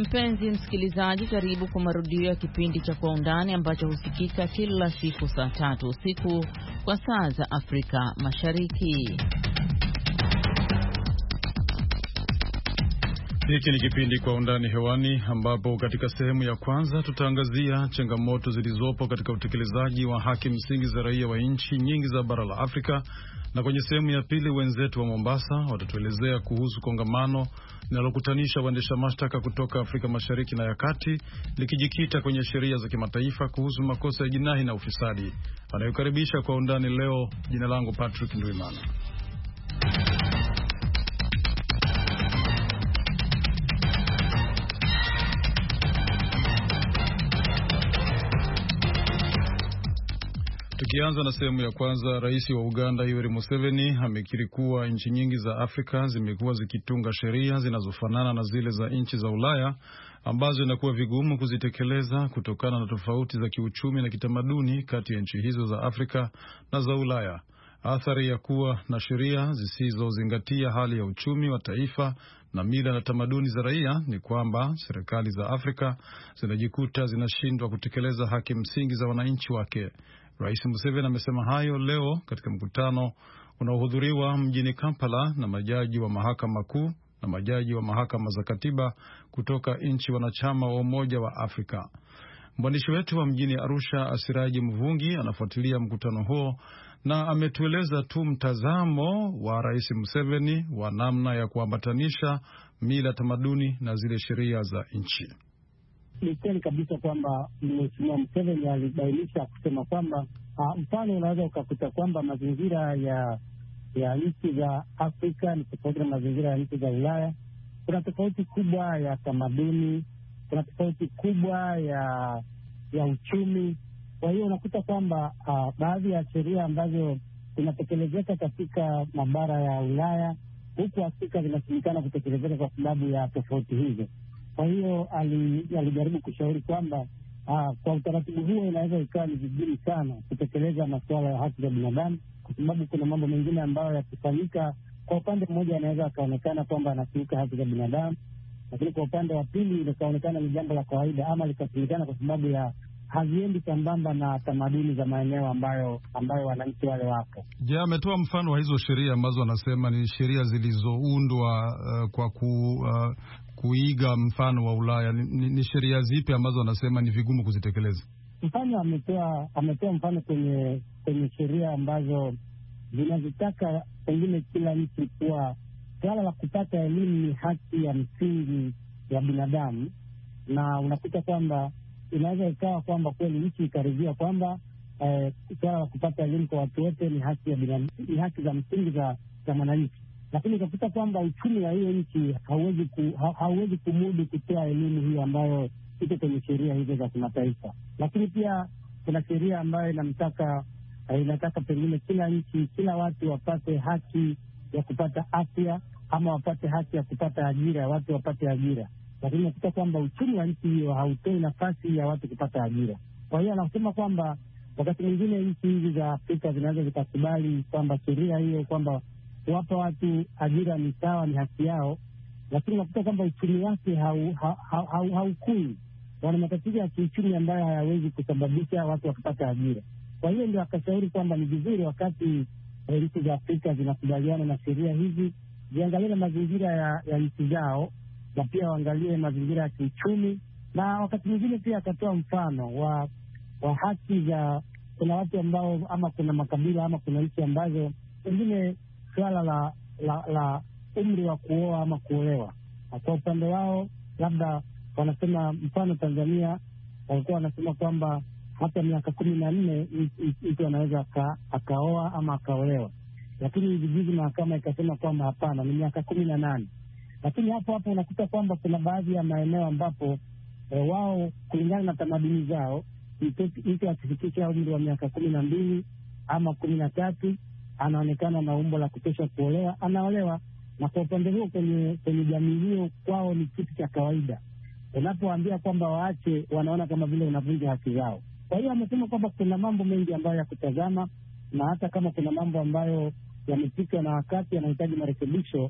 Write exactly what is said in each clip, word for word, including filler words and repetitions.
Mpenzi msikilizaji, karibu kwa marudio ya kipindi cha Kwa Undani ambacho husikika kila siku saa tatu usiku kwa saa za Afrika Mashariki. Hiki ni kipindi Kwa Undani hewani, ambapo katika sehemu ya kwanza tutaangazia changamoto zilizopo katika utekelezaji wa haki msingi za raia wa nchi nyingi za bara la Afrika, na kwenye sehemu ya pili wenzetu wa Mombasa watatuelezea kuhusu kongamano linalokutanisha waendesha mashtaka kutoka Afrika Mashariki na ya Kati, likijikita kwenye sheria za kimataifa kuhusu makosa ya jinai na ufisadi. Anayokaribisha Kwa Undani leo, jina langu Patrick Ndwimana. Tukianza na sehemu ya kwanza, rais wa Uganda Yoweri Museveni amekiri kuwa nchi nyingi za Afrika zimekuwa zikitunga sheria zinazofanana na zile za nchi za Ulaya, ambazo inakuwa vigumu kuzitekeleza kutokana na tofauti za kiuchumi na kitamaduni kati ya nchi hizo za Afrika na za Ulaya. Athari ya kuwa na sheria zisizozingatia hali ya uchumi wa taifa na mila na tamaduni za raia ni kwamba serikali za Afrika zinajikuta zinashindwa kutekeleza haki msingi za wananchi wake. Rais Museveni amesema hayo leo katika mkutano unaohudhuriwa mjini Kampala na majaji wa mahakama kuu na majaji wa mahakama za katiba kutoka nchi wanachama wa Umoja wa Afrika. Mwandishi wetu wa mjini Arusha, Asiraji Mvungi, anafuatilia mkutano huo na ametueleza tu mtazamo wa Rais Museveni wa namna ya kuambatanisha mila, tamaduni na zile sheria za nchi. Ni kweli kabisa kwamba Mheshimiwa Museveni alibainisha kusema kwamba uh, mfano unaweza ukakuta kwamba mazingira ya ya nchi za Afrika ni tofauti na mazingira ya nchi za Ulaya. Kuna tofauti kubwa ya tamaduni, kuna tofauti kubwa ya ya uchumi. Kwa hiyo unakuta kwamba uh, baadhi ya sheria ambazo zinatekelezeka katika mabara ya Ulaya, huku Afrika zinasemekana kutekelezeka kwa sababu ya tofauti hizo. Kwa hiyo alijaribu kushauri kwamba aa, kwa utaratibu huo inaweza ikawa ni vigumu sana kutekeleza masuala ya haki za binadamu, kwa sababu kuna mambo mengine ambayo yakifanyika kwa upande mmoja yanaweza akaonekana kwamba anakiuka haki za binadamu, lakini kwa upande wa pili likaonekana ni jambo la kawaida ama likasemekana kwa sababu ya haziendi sambamba na tamaduni za maeneo ambayo ambayo wananchi wale wapo. Je, ametoa mfano wa hizo sheria ambazo anasema ni sheria zilizoundwa uh, kwa ku, uh, kuiga mfano wa Ulaya? Ni, ni sheria zipi ambazo anasema ni vigumu kuzitekeleza? Mfano ametoa ametoa mfano kwenye kwenye sheria ambazo zinazitaka pengine kila nchi kuwa swala la kupata elimu ni haki ya msingi ya binadamu, na unakuta kwamba inaweza ikawa kwamba kweli nchi ikaridhia kwamba eh, swala la kupata elimu kwa watu wote ni haki ya binadamu, ni haki za msingi za za mwananchi, lakini ikakuta kwamba uchumi wa hiyo nchi hauwezi ku, ha, hauwezi kumudu kutoa elimu hiyo ambayo iko kwenye sheria hizo za kimataifa. Lakini pia kuna sheria ambayo inamtaka eh, inataka pengine kila nchi, kila watu wapate haki ya kupata afya ama wapate haki ya kupata ajira, watu wapate ajira, lakini nakuta kwamba uchumi wa nchi hiyo hautoi nafasi ya watu kupata ajira. Kwa hiyo anasema kwamba wakati mwingine nchi hizi za Afrika zinaweza zikakubali kwamba sheria hiyo kwamba kuwapa watu ajira ni sawa, ni haki yao, lakini nakuta kwamba uchumi wake haukui hau, hau, hau, hau wana matatizo ya kiuchumi ambayo hayawezi kusababisha watu wakipata ajira. Kwa hiyo ndio akashauri kwamba ni vizuri wakati nchi za Afrika zinakubaliana na sheria hizi, ziangalie na mazingira ya, ya nchi zao, na pia waangalie mazingira ya kiuchumi, na wakati mwingine pia akatoa mfano wa wa haki za kuna watu ambao ama kuna makabila ama kuna nchi ambazo pengine swala la la, la umri wa kuoa ama kuolewa kwa upande wao labda wanasema, mfano Tanzania walikuwa wanasema kwamba hata miaka kumi na nne mtu anaweza akaoa ama akaolewa, lakini hivi juzi mahakama ikasema kwamba hapana, ni miaka kumi na nane. Lakini hapo hapo unakuta kwamba kuna baadhi ya maeneo ambapo e, wao kulingana na tamaduni zao mtu akifikisha umri wa miaka kumi na mbili ama kumi na tatu anaonekana na umbo la kutosha kuolewa, anaolewa. Na kwa upande huo kwenye kwenye jamii hiyo kwao ni kitu cha kawaida. Unapoambia kwamba waache, wanaona kama vile unavunja haki zao. Kwa hiyo amesema kwamba kuna mambo mengi ambayo ya kutazama, na hata kama kuna mambo ambayo yamepitwa na wakati yanahitaji marekebisho,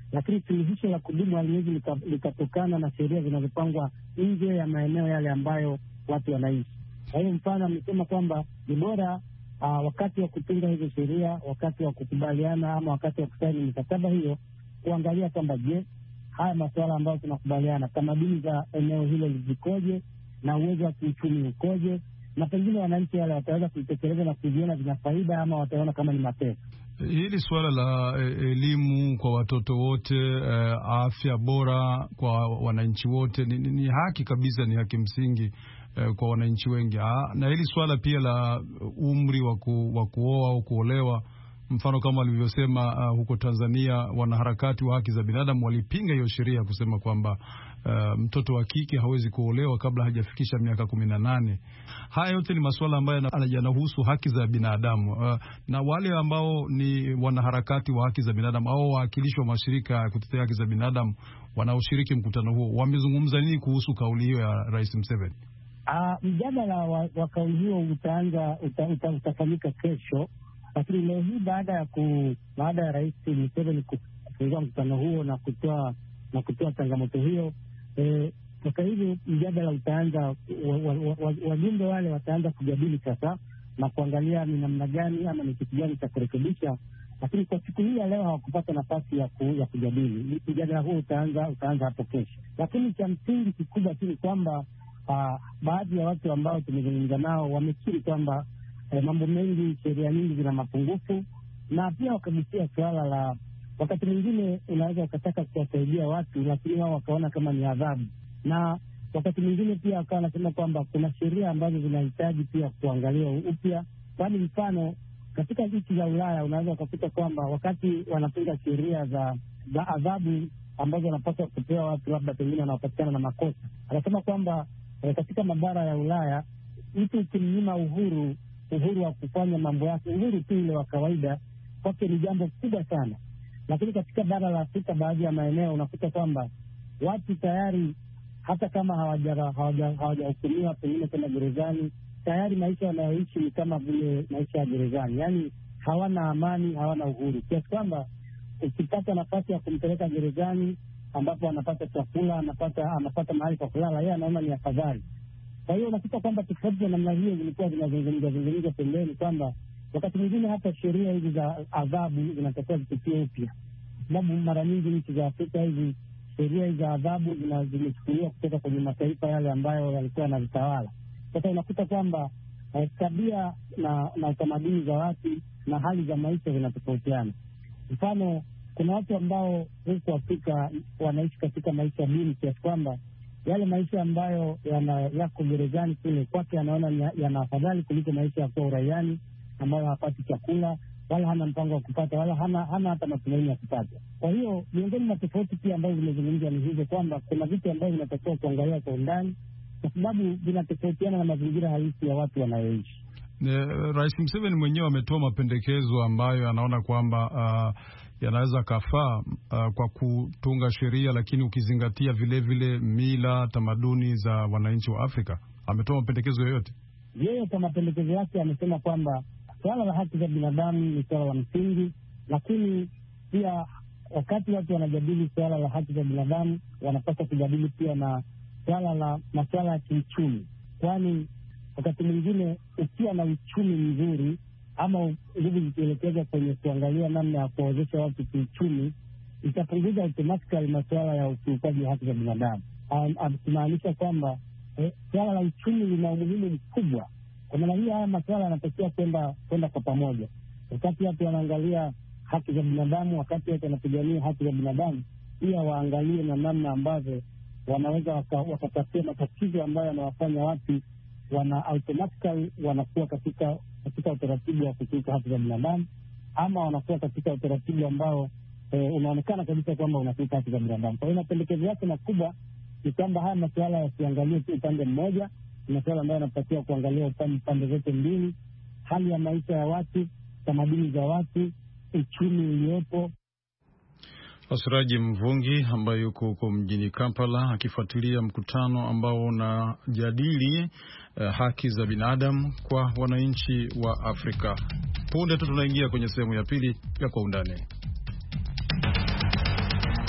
lakini suluhisho la kudumu haliwezi likatokana na sheria zinazopangwa nje ya maeneo yale ambayo watu wanaishi. Kwa hiyo mfano amesema kwamba ni bora uh, wakati wa kutunga hizo sheria, wakati wa kukubaliana ama wakati wa kusaini mikataba hiyo, kuangalia kwamba je, haya masuala ambayo tunakubaliana, tamaduni za eneo hilo zikoje na uwezo wa kiuchumi ukoje, na pengine wananchi wale wataweza kuitekeleza na kujiona vina faida ama wataona kama ni mapesa. Hili suala la elimu kwa watoto wote, eh, afya bora kwa wananchi wote ni, ni haki kabisa, ni haki msingi eh, kwa wananchi wengi. Ha, na hili suala pia la umri wa ku, kuoa au kuolewa, mfano kama walivyosema uh, huko Tanzania wanaharakati wa haki za binadamu walipinga hiyo sheria kusema kwamba uh, mtoto wa kike hawezi kuolewa kabla hajafikisha miaka kumi na nane. Haya yote ni masuala ambayo yanahusu haki za binadamu. Uh, na wale ambao ni wanaharakati wa haki za binadamu au wawakilishi wa mashirika ya kutetea haki za binadamu wanaoshiriki mkutano huo wamezungumza nini kuhusu kauli hiyo ya Rais Museveni? Uh, mjadala wa, wa kauli hiyo utaanza uta, uta, utafanyika kesho. Lakini leo hii baada ya ku, baada ya Rais Museveni kufungua mkutano huo na kutoa na kutoa changamoto hiyo, eh, sasa hivi mjadala utaanza, wajumbe wa, wa, wale wataanza kujadili sasa na kuangalia ni namna gani ama ni kitu gani cha kurekebisha. Lakini kwa siku hii ya leo hawakupata nafasi ya, ku, ya kujadili. Mjadala huo utaanza utaanza hapo kesho. Lakini cha msingi kikubwa tu ni kwamba uh, baadhi ya watu ambao tumezungumza nao wamekiri kwamba Eh, mambo mengi, sheria nyingi zina mapungufu, na pia wakagusia suala la wakati mwingine unaweza ukataka kuwasaidia watu lakini wao wakaona kama ni adhabu, na wakati mwingine pia wakawa wanasema kwamba kuna sheria ambazo zinahitaji pia kuangaliwa upya. Kwani mfano katika nchi za Ulaya unaweza ukakuta kwamba wakati wanatunga sheria za, za adhabu ambazo wanapaswa kupewa watu labda pengine wanaopatikana na makosa, anasema kwamba eh, katika mabara ya Ulaya mtu ukimnyima uhuru uhuru wa kufanya mambo yake, uhuru tu ile wa kawaida, kwake ni jambo kubwa sana. Lakini katika bara la Afrika baadhi ya maeneo unakuta kwamba watu tayari hata kama hawajahukumiwa pengine kwenda gerezani, tayari maisha wanayoishi ni kama vile maisha ya gerezani, yaani hawana amani, hawana uhuru, kiasi kwamba ukipata nafasi ya kumpeleka gerezani ambapo anapata chakula, anapata anapata mahali pa kulala, yeye anaona ni afadhali. Kwa hiyo unakuta kwamba tofauti za namna hiyo zilikuwa zinazungumza zungumza pembeni, kwamba wakati mwingine hata sheria hizi za adhabu zinatakiwa zipitie upya, sababu mara nyingi nchi za Afrika hizi sheria hizi za adhabu zimechukuliwa kutoka kwenye mataifa yale ambayo yalikuwa yanazitawala. Sasa unakuta kwamba eh, tabia na na utamaduni za watu na hali za maisha zinatofautiana. Mfano, kuna watu ambao huko Afrika wanaishi katika maisha duni kiasi kwamba yale maisha ambayo yana yako gerezani kule kwake anaona yana afadhali kuliko maisha ya kuwa uraiani, ambayo hapati chakula wala hana mpango wa kupata wala hana, hana hata matumaini ya kupata. Kwa hiyo miongoni mwa tofauti pia ambazo zimezungumzwa ni hizo, kwamba kuna vitu ambavyo vinatakiwa kuangalia kwa undani kwa sababu vinatofautiana na mazingira halisi ya watu wanayoishi. Rais Museveni mwenyewe ametoa mapendekezo ambayo anaona kwamba uh, yanaweza kafaa uh, kwa kutunga sheria, lakini ukizingatia vile vile mila, tamaduni za wananchi wa Afrika. Ametoa mapendekezo yoyote? Yeye kwa mapendekezo yake amesema kwamba swala la haki za binadamu ni swala la msingi, lakini pia wakati watu wanajadili swala la haki za binadamu wanapaswa kujadili pia na swala la masuala ya kiuchumi, kwani wakati mwingine ukiwa na uchumi mzuri ama nguvu zikielekezwa kwenye kuangalia namna ya kuwawezesha watu kiuchumi, itapunguza automatically masuala ya ukiukaji wa haki za binadamu. Akimaanisha kwamba eh, suala la uchumi lina umuhimu mkubwa. Kwa maana hiyo haya masuala yanatakiwa kwenda kwenda kwa pamoja. Wakati watu wanaangalia haki za binadamu, wakati watu wanapigania haki za binadamu, pia waangalie na namna ambavyo wanaweza wakatatua matatizo ambayo yanawafanya watu wana automatically wanakuwa katika katika utaratibu wa kukiuka haki za binadamu, ama wanakuwa katika utaratibu ambao e, unaonekana kabisa kwamba unakiuka haki za binadamu. Kwa hiyo mapendekezo yake makubwa ni kwamba haya masuala yasiangalie tu upande mmoja, ni masuala ambayo yanatakiwa kuangalia upande pande zote mbili, hali ya maisha ya watu, tamaduni za watu, uchumi uliopo. Asiraji Mvungi ambaye yuko huko mjini Kampala akifuatilia mkutano ambao unajadili eh, haki za binadamu kwa wananchi wa Afrika. Punde tu tunaingia kwenye sehemu ya pili ya Kwa Undani.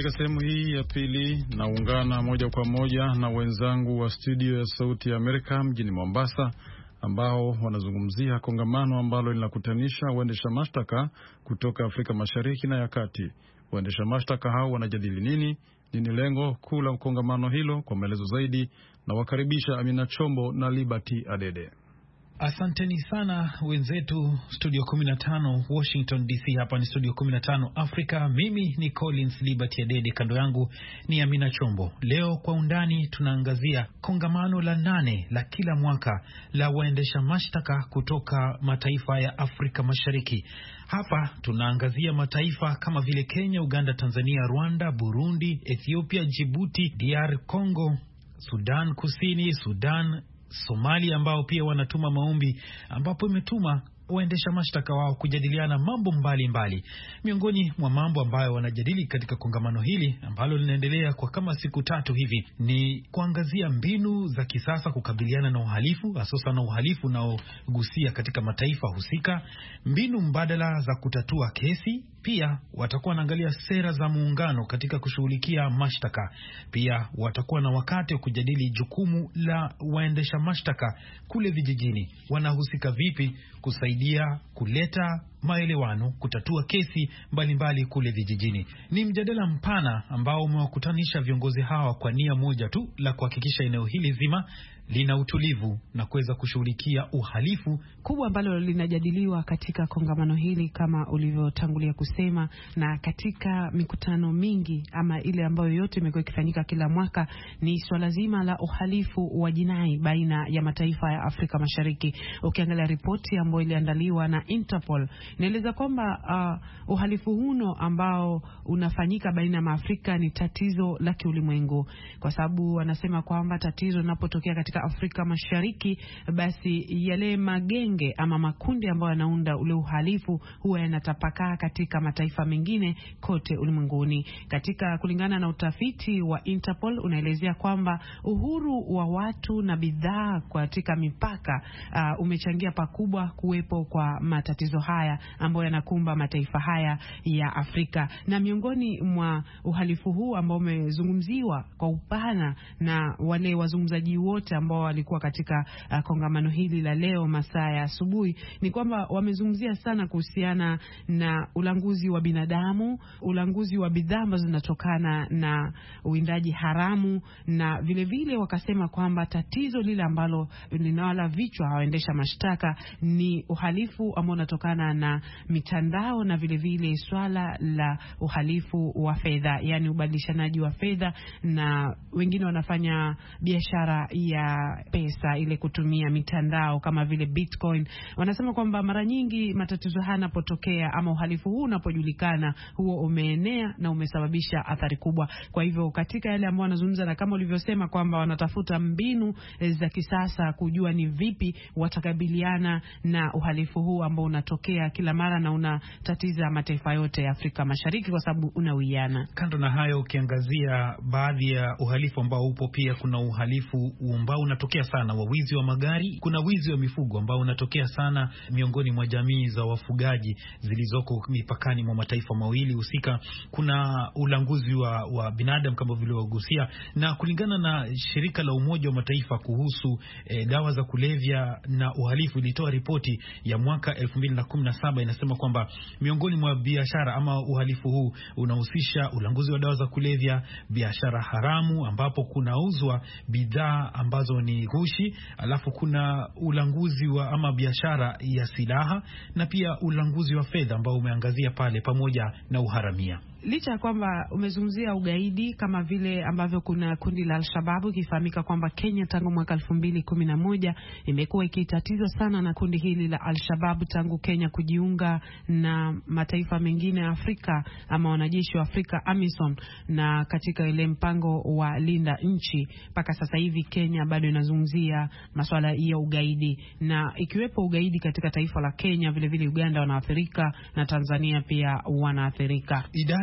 katika sehemu hii ya pili naungana moja kwa moja na wenzangu wa studio ya Sauti ya Amerika mjini Mombasa, ambao wanazungumzia kongamano ambalo linakutanisha waendesha mashtaka kutoka Afrika Mashariki na ya Kati. Waendesha mashtaka hao wanajadili nini? Nini lengo kuu la kongamano hilo? Kwa maelezo zaidi na wakaribisha Amina Chombo na Liberty Adede. Asanteni sana wenzetu studio kumi na tano Washington D C. Hapa ni studio kumi na tano Afrika. Mimi ni Collins Liberty Adede, kando yangu ni Amina Chombo. Leo kwa undani tunaangazia kongamano la nane la kila mwaka la waendesha mashtaka kutoka mataifa ya Afrika Mashariki. Hapa tunaangazia mataifa kama vile Kenya, Uganda, Tanzania, Rwanda, Burundi, Ethiopia, Djibouti, D R Congo, Sudan Kusini, Sudan, Somalia, ambao pia wanatuma maombi, ambapo imetuma waendesha mashtaka wao kujadiliana mambo mbali mbali. Miongoni mwa mambo ambayo wanajadili katika kongamano hili ambalo linaendelea kwa kama siku tatu hivi ni kuangazia mbinu za kisasa kukabiliana na uhalifu, hasa na uhalifu unaogusia katika mataifa husika, mbinu mbadala za kutatua kesi. Pia watakuwa wanaangalia sera za muungano katika kushughulikia mashtaka. Pia watakuwa na wakati wa kujadili jukumu la waendesha mashtaka kule vijijini. Wanahusika vipi kusaidia kuleta maelewano, kutatua kesi mbalimbali mbali kule vijijini. Ni mjadala mpana ambao umewakutanisha viongozi hawa kwa nia moja tu, la kuhakikisha eneo hili zima lina utulivu na kuweza kushughulikia uhalifu. Kubwa ambalo linajadiliwa katika kongamano hili kama ulivyotangulia kusema, na katika mikutano mingi ama ile ambayo yote imekuwa ikifanyika kila mwaka, ni swala zima la uhalifu wa jinai baina ya mataifa ya Afrika Mashariki. Ukiangalia ripoti ambayo iliandaliwa na Interpol, inaeleza kwamba uh, uhalifu huno ambao unafanyika baina ya Afrika ni tatizo la kiulimwengu, kwa sababu wanasema kwamba tatizo linapotokea katika Afrika Mashariki, basi yale magenge ama makundi ambayo yanaunda ule uhalifu huwa yanatapakaa katika mataifa mengine kote ulimwenguni. Katika kulingana na utafiti wa Interpol, unaelezea kwamba uhuru wa watu na bidhaa katika mipaka uh, umechangia pakubwa kuwepo kwa matatizo haya ambayo yanakumba mataifa haya ya Afrika. Na miongoni mwa uhalifu huu ambao umezungumziwa kwa upana na wale wazungumzaji wote ambao walikuwa katika uh, kongamano hili la leo masaa ya asubuhi, ni kwamba wamezungumzia sana kuhusiana na ulanguzi wa binadamu, ulanguzi wa bidhaa ambazo zinatokana na uwindaji haramu, na vile vile wakasema kwamba tatizo lile ambalo linawala vichwa hawaendesha mashtaka ni uhalifu ambao unatokana na mitandao, na vile vile swala la uhalifu wa fedha, yani ubadilishanaji wa fedha, na wengine wanafanya biashara ya pesa ile kutumia mitandao kama vile Bitcoin. Wanasema kwamba mara nyingi matatizo haya yanapotokea ama uhalifu huu unapojulikana, huo umeenea na umesababisha athari kubwa. Kwa hivyo katika yale ambao wanazungumza, na kama ulivyosema kwamba wanatafuta mbinu za kisasa kujua ni vipi watakabiliana na uhalifu huu ambao unatokea kila mara na unatatiza mataifa yote ya Afrika Mashariki kwa sababu unawiana. Kando na hayo, ukiangazia baadhi ya uhalifu ambao upo, pia kuna uhalifu ambao unatokea sana wa wizi wa magari, kuna wizi wa mifugo ambao unatokea sana miongoni mwa jamii za wafugaji zilizoko mipakani mwa mataifa mawili husika, kuna ulanguzi wa, wa binadamu kama vile wagusia. Na kulingana na shirika la Umoja wa Mataifa kuhusu eh, dawa za kulevya na uhalifu, ilitoa ripoti ya mwaka elfu mbili na kumi na saba, inasema kwamba miongoni mwa biashara ama uhalifu huu unahusisha ulanguzi wa dawa za kulevya, biashara haramu ambapo kunauzwa bidhaa ambazo ni ghushi, alafu kuna ulanguzi wa ama biashara ya silaha, na pia ulanguzi wa fedha ambao umeangazia pale, pamoja na uharamia. Licha kwamba umezungumzia ugaidi kama vile ambavyo kuna kundi la Al-Shabaab, ikifahamika kwamba Kenya tangu mwaka elfu mbili kumi na moja imekuwa ikitatizwa sana na kundi hili la Al-Shabaab tangu Kenya kujiunga na mataifa mengine ya Afrika ama wanajeshi wa Afrika AMISOM, na katika ile mpango wa linda nchi. Mpaka sasa hivi Kenya bado inazungumzia masuala ya ugaidi, na ikiwepo ugaidi katika taifa la Kenya, vile vile Uganda wanaathirika na Tanzania pia wanaathirika. Idara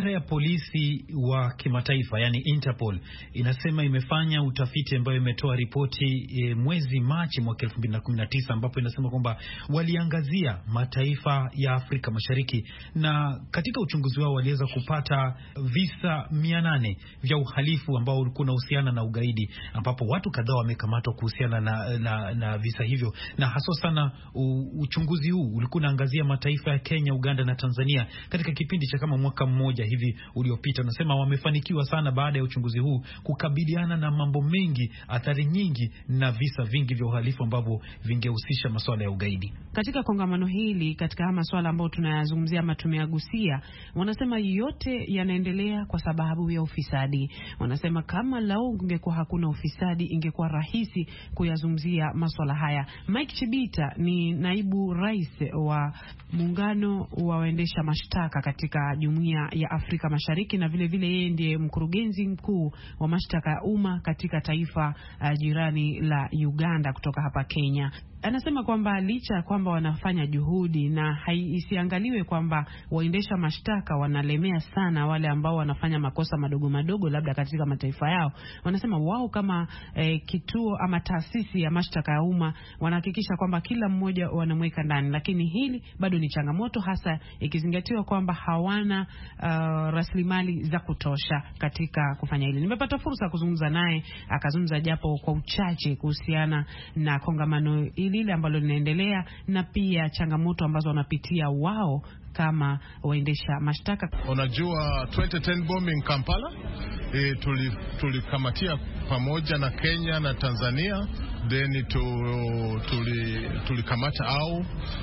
idara ya polisi wa kimataifa yani Interpol inasema imefanya utafiti ambayo imetoa ripoti e, mwezi Machi mwaka elfu mbili na kumi na tisa ambapo inasema kwamba waliangazia mataifa ya Afrika Mashariki, na katika uchunguzi wao waliweza kupata visa mia nane vya uhalifu ambao ulikuwa unahusiana na ugaidi, ambapo watu kadhaa wamekamatwa kuhusiana na, na, na visa hivyo, na hasa sana u, uchunguzi huu ulikuwa unaangazia mataifa ya Kenya, Uganda na Tanzania katika kipindi cha kama mwaka mmoja hivi uliopita. Nasema wamefanikiwa sana baada ya uchunguzi huu kukabiliana na mambo mengi, athari nyingi na visa vingi vya uhalifu ambavyo vingehusisha masuala ya ugaidi. Katika kongamano hili, katika masuala ambayo tunayazungumzia ama tumeagusia, wanasema yote yanaendelea kwa sababu ya ufisadi. Wanasema kama lao ungekuwa hakuna ufisadi ingekuwa rahisi kuyazungumzia masuala haya. Mike Chibita ni naibu rais wa muungano wa waendesha mashtaka katika Jumuiya ya Afrika Mashariki, na vile vile yeye ndiye mkurugenzi mkuu wa mashtaka ya umma katika taifa uh, jirani la Uganda kutoka hapa Kenya. Anasema kwamba licha ya kwamba wanafanya juhudi na haisiangaliwe kwamba waendesha mashtaka wanalemea sana wale ambao wanafanya makosa madogo madogo labda katika mataifa yao, wanasema wao kama eh, kituo ama taasisi ya mashtaka ya umma wanahakikisha kwamba kila mmoja wanamweka ndani, lakini hili bado ni changamoto, hasa ikizingatiwa kwamba hawana uh, rasilimali za kutosha katika kufanya hili. Nimepata fursa kuzungumza naye, akazungumza japo kwa uchache kuhusiana na kongamano lile ambalo linaendelea na pia changamoto ambazo wanapitia wao kama waendesha mashtaka. Unajua twenty ten bombing Kampala, e, tuli tulikamatia pamoja na Kenya na Tanzania, then tu, tuli tulikamata au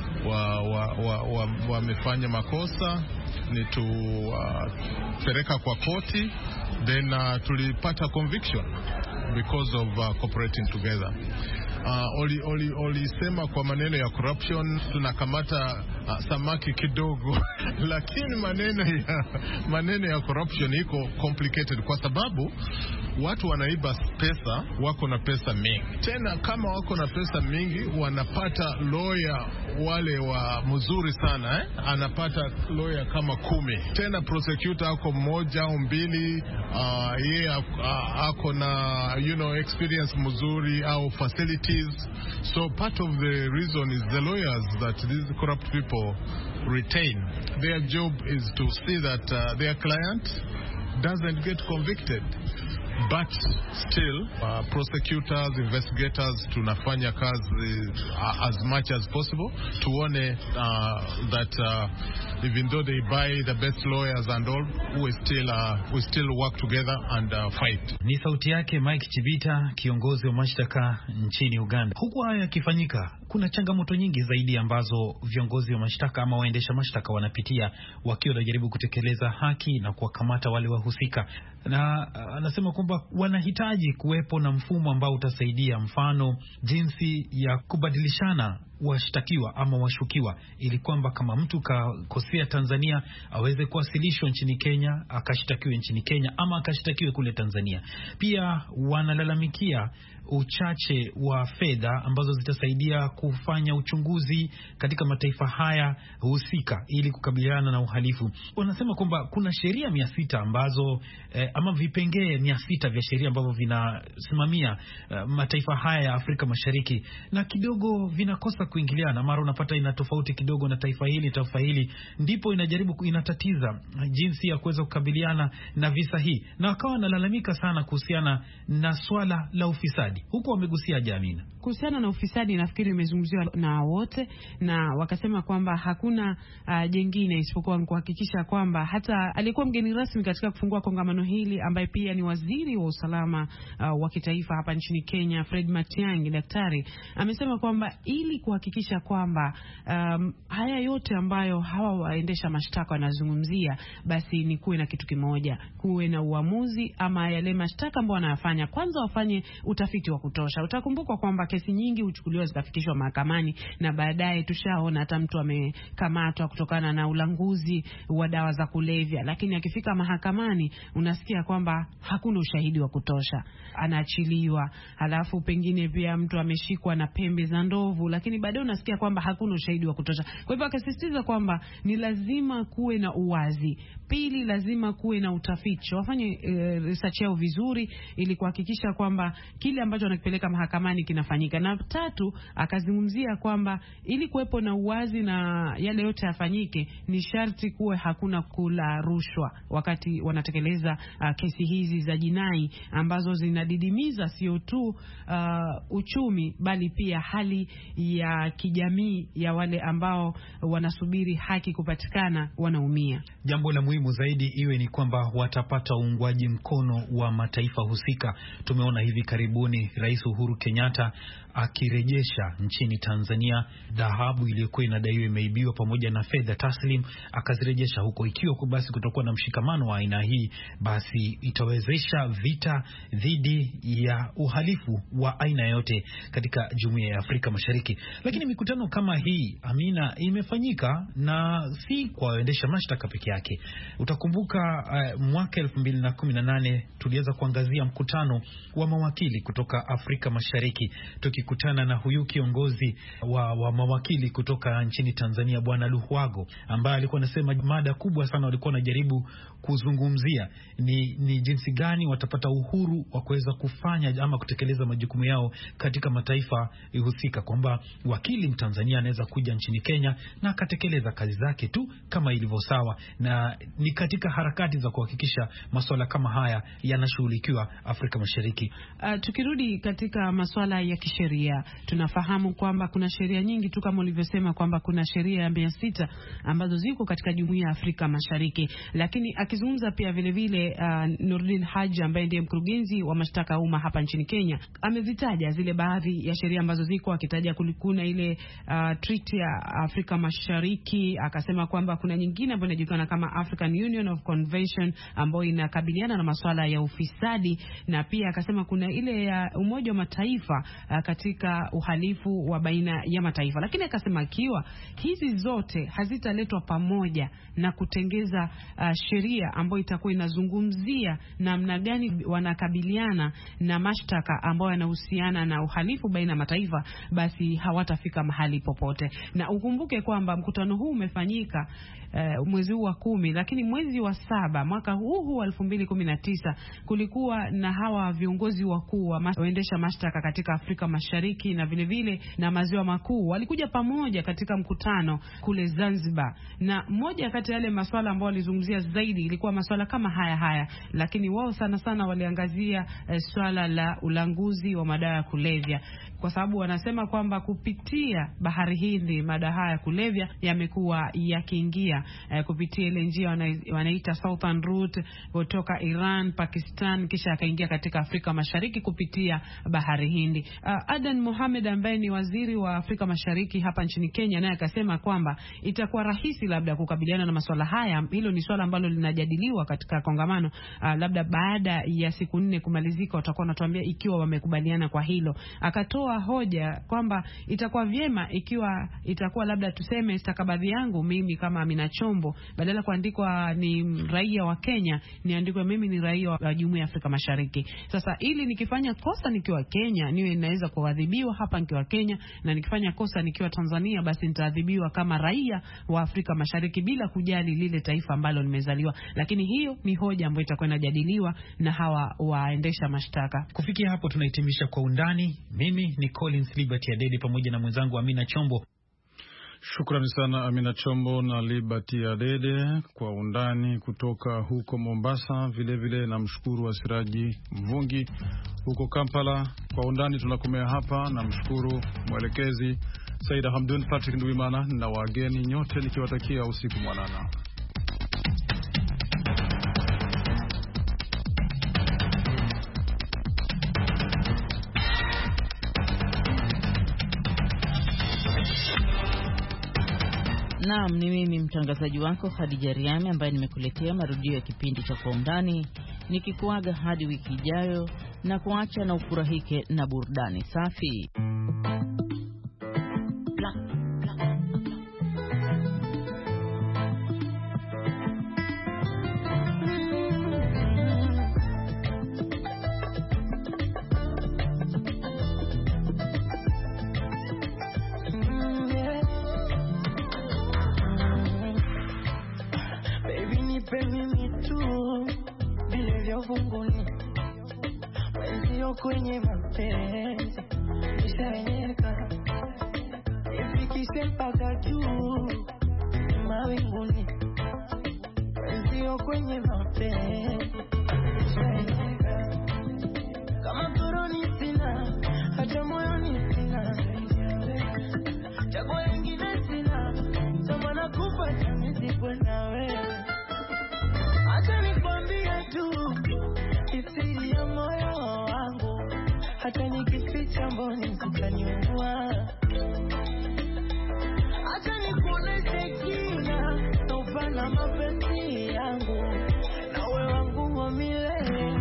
wamefanya wa, wa, wa makosa ni tu uh, pereka kwa koti, then uh, tulipata conviction because of uh, cooperating together. Uh, oli, oli, oli sema kwa maneno ya corruption tunakamata uh, samaki kidogo lakini maneno ya maneno ya corruption iko complicated kwa sababu watu wanaiba pesa, wako na pesa mingi. Tena kama wako na pesa mingi wanapata lawyer wale wa mzuri sana eh? Anapata lawyer kama kumi. Tena prosecutor ako mmoja au mbili, uh, yeye uh, ako na you know experience mzuri au facilities. So part of the reason is the lawyers that these corrupt people retain. Their job is to see that uh, their client doesn't get convicted. But still, uh, prosecutors, investigators, tunafanya kazi uh, as much as possible tuone uh, that uh, even though they buy the best lawyers and all, we still uh, we still work together and uh, fight. Ni sauti yake Mike Chibita, kiongozi wa mashtaka nchini Uganda. Huku haya yakifanyika, kuna changamoto nyingi zaidi ambazo viongozi wa mashtaka ama waendesha mashtaka wanapitia wakiwa wanajaribu kutekeleza haki na kuwakamata wale wahusika. Na uh, anasema kwamba wanahitaji kuwepo na mfumo ambao utasaidia, mfano jinsi ya kubadilishana washtakiwa ama washukiwa, ili kwamba kama mtu kakosea Tanzania aweze kuwasilishwa nchini Kenya akashtakiwe nchini Kenya ama akashtakiwe kule Tanzania. Pia wanalalamikia uchache wa fedha ambazo zitasaidia kufanya uchunguzi katika mataifa haya husika ili kukabiliana na uhalifu. Wanasema kwamba kuna sheria mia sita ambazo eh, ama vipengee mia sita vya sheria ambavyo vinasimamia eh, mataifa haya ya Afrika Mashariki, na kidogo vinakosa kuingiliana. Mara unapata ina tofauti kidogo na taifa hili taifa hili, ndipo inajaribu inatatiza jinsi ya kuweza kukabiliana na visa hii, na wakawa wanalalamika sana kuhusiana na swala la ufisadi. Huko wamegusia jamii kuhusiana na ufisadi, nafikiri imezungumziwa na wote, na wakasema kwamba hakuna uh, jengine isipokuwa kuhakikisha kwamba hata alikuwa mgeni rasmi katika kufungua kongamano hili ambaye pia ni waziri wa usalama uh, wa kitaifa hapa nchini Kenya, Fred Matiang'i, daktari, amesema kwamba ili kuhakikisha kwamba um, haya yote ambayo hawa waendesha mashtaka wanazungumzia, basi ni kuwe na kitu kimoja, kuwe na uamuzi ama yale mashtaka ambayo wanayafanya kwanza wafanye utafiti wa kutosha. Utakumbuka kwamba kesi nyingi huchukuliwa zikafikishwa mahakamani na baadaye tushaona hata mtu amekamatwa kutokana na ulanguzi wa dawa za kulevya, lakini akifika mahakamani unasikia kwamba hakuna ushahidi wa kutosha, anaachiliwa. Halafu pengine pia mtu ameshikwa na pembe za ndovu, lakini baadaye unasikia kwamba hakuna ushahidi wa kutosha. Kwa hivyo akasisitiza kwamba ni lazima kuwe na uwazi. Pili, lazima kuwe na utafiti. Wafanye e, research yao vizuri ili kuhakikisha kwamba kile ambacho wanakipeleka mahakamani kinafanyika. Na tatu, akazungumzia kwamba ili kuwepo na uwazi na yale yote yafanyike, ni sharti kuwe hakuna kula rushwa wakati wanatekeleza uh, kesi hizi za jinai ambazo zinadidimiza sio tu uh, uchumi bali pia hali ya kijamii ya wale ambao wanasubiri haki kupatikana wanaumia. Jambo la muhimu zaidi iwe ni kwamba watapata uungwaji mkono wa mataifa husika. Tumeona hivi karibuni Rais Uhuru Kenyatta akirejesha nchini Tanzania dhahabu iliyokuwa inadaiwa imeibiwa pamoja na fedha taslim, akazirejesha huko. Ikiwa basi kutokuwa na mshikamano wa aina hii, basi itawezesha vita dhidi ya uhalifu wa aina yote katika Jumuiya ya Afrika Mashariki. Lakini mikutano kama hii, Amina, imefanyika na si kwa waendesha mashtaka peke yake. Utakumbuka uh, mwaka elfu mbili na kumi na nane tuliweza kuangazia mkutano wa mawakili kutoka Afrika Mashariki, tukikutana na huyu kiongozi wa, wa mawakili kutoka nchini Tanzania, Bwana Luhwago, ambaye alikuwa anasema mada kubwa sana walikuwa wanajaribu kuzungumzia ni, ni jinsi gani watapata uhuru wa kuweza kufanya ama kutekeleza majukumu yao katika mataifa husika, kwamba wakili Mtanzania anaweza kuja nchini Kenya na akatekeleza kazi zake tu kama ilivyo sawa, na ni katika harakati za kuhakikisha masuala kama haya yanashughulikiwa Afrika Mashariki. Uh, tukirudi katika masuala ya kisheria, tunafahamu kwamba kuna sheria nyingi tu kama ulivyosema kwamba kuna sheria ya mia sita ambazo ziko katika Jumuiya ya Afrika Mashariki. Lakini akizungumza pia vile vile uh, Nurdin Haji ambaye ndiye mkurugenzi wa mashtaka ya umma hapa nchini Kenya, amezitaja zile baadhi ya sheria ambazo ziko, akitaja kulikuna ile uh, treaty ya Afrika Mashariki, akasema kwamba kuna nyingine ambayo inajulikana kama African Union of Convention ambayo inakabiliana na masuala ya ufisadi, na pia akasema kuna ile ya uh, Umoja wa Mataifa uh, katika uhalifu wa baina ya mataifa. Lakini akasema ikiwa hizi zote hazitaletwa pamoja na kutengeza uh, sheria ambayo itakuwa inazungumzia namna gani wanakabiliana na mashtaka ambayo yanahusiana na uhalifu baina ya mataifa, basi hawatafika mahali popote. Na ukumbuke kwamba mkutano huu umefanyika uh, mwezi huu wa kumi, lakini mwezi wa saba mwaka huu huu elfu mbili kumi na tisa kulikuwa na hawa viongozi wakuu wa waendesha mashtaka katika Afrika Mashariki na vile vile na maziwa makuu walikuja pamoja katika mkutano kule Zanzibar, na moja kati ya yale masuala ambayo walizungumzia zaidi ilikuwa masuala kama haya haya, lakini wao sana sana waliangazia eh, swala la ulanguzi wa madawa ya kulevya, kwa sababu wanasema kwamba kupitia bahari Hindi madawa ya kulevya yamekuwa yakiingia eh, kupitia ile njia wana, wanaita Southern Route kutoka Iran, Pakistan, kisha akaingia katika Afrika Mashariki kupitia bahari Hindi. Uh, Adan Mohamed ambaye ni waziri wa Afrika Mashariki hapa nchini Kenya, naye akasema kwamba itakuwa rahisi labda kukabiliana na masuala haya. Hilo ni swala ambalo linajadiliwa katika kongamano. Uh, labda baada ya siku nne kumalizika watakuwa wanatuambia ikiwa wamekubaliana kwa hilo. Akatoa hoja kwamba itakuwa vyema ikiwa itakuwa labda tuseme stakabadhi yangu mimi kama Amina Chombo, badala kuandikwa ni raia wa Kenya, niandikwe mimi ni raia wa Jumuiya ya Afrika Mashariki. Sasa ili nikifanya kosa nikiwa Kenya niwe naweza kuadhibiwa hapa nikiwa Kenya, na nikifanya kosa nikiwa Tanzania basi nitaadhibiwa kama raia wa Afrika Mashariki bila kujali lile taifa ambalo nimezaliwa. Lakini hiyo ni hoja ambayo itakuwa inajadiliwa na hawa waendesha mashtaka. Kufikia hapo tunahitimisha Kwa Undani. Mimi ni Collins Liberty Adede pamoja na mwenzangu Amina Chombo. Shukrani sana Amina Chombo na Liberty Adede. Kwa Undani kutoka huko Mombasa. Vile vile na mshukuru Asiraji Mvungi huko Kampala. Kwa Undani tunakomea hapa, na mshukuru mwelekezi Saida Hamdun, Patrick Nduimana na wageni nyote nikiwatakia usiku mwanana. Naam, ni mimi mtangazaji wako Khadija Riami ambaye nimekuletea marudio ya kipindi cha Kwa Undani, nikikuaga hadi wiki ijayo na kuacha na ufurahike na burudani safi. Wenzio kwenye mapenzi nishaenyeka, ifikishe mpaka juu mawinguni. Wenzio kwenye mapenzi nishaenyeka, kama koroni sina, hata moyoni sina, chaguo lingine sina, sama nakufa chamizikwe na wewe. Acha nikwambie tu siri ya moyo wangu, hata nikificha mboni zitaniua. Acha nikuoneshe kina na upana mapenzi yangu, na wewe wangu wa milele.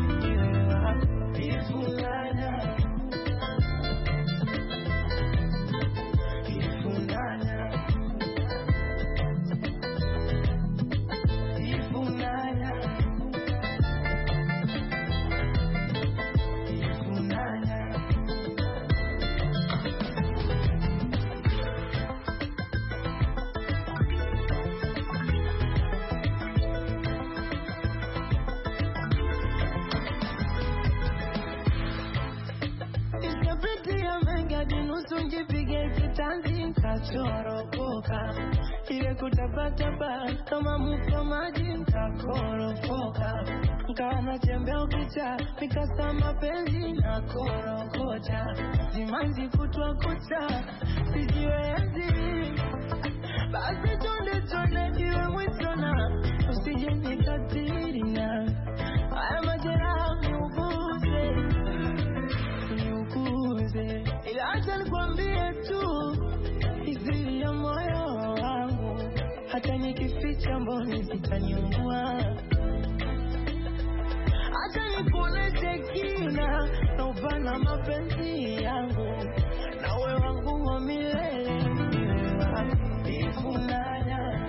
Ifunanya Ifunanya Ifunanya Njipige kitanzi nkachoropoka, ile kutapatapa kama mto maji nkakoropoka, nkawa natembea ukicha nikasa mapenzi na korokota, zimanzi kutwa kucha sijiwezi. Basi tonde tonde iwe mwitona, usije nikatirina, haya majeraha niuguze niuguze. Ila acha nikwambie tu siri ya moyo wangu, hata nikificha mboni zitaniua. Acha nikuoneshe kina na upana mapenzi yangu, na wewe wangu wa milele. Ifunanya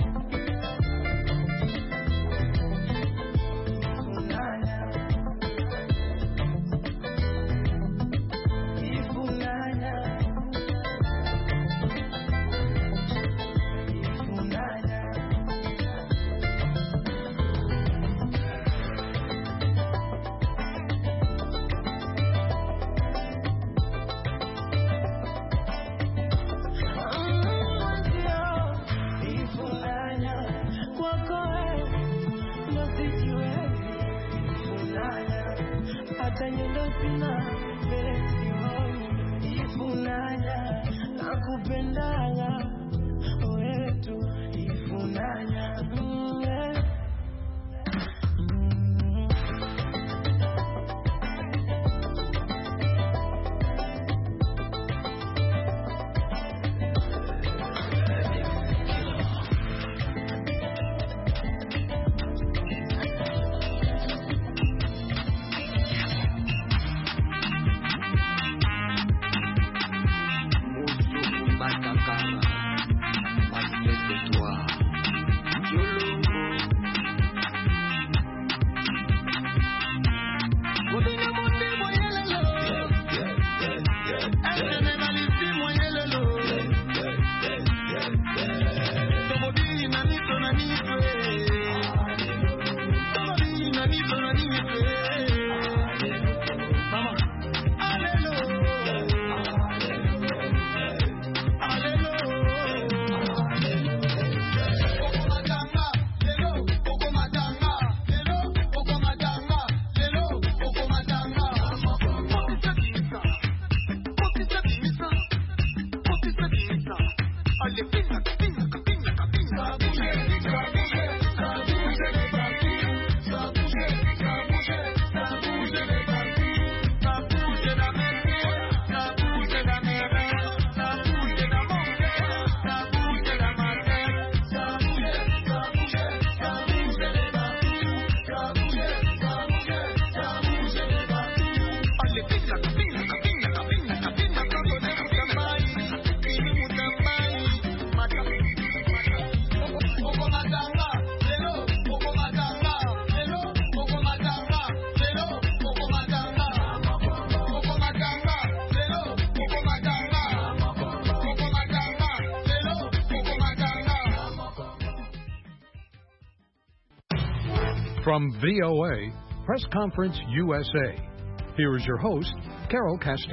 From V O A, Press Conference U S A, here is your host, Carol Castillo.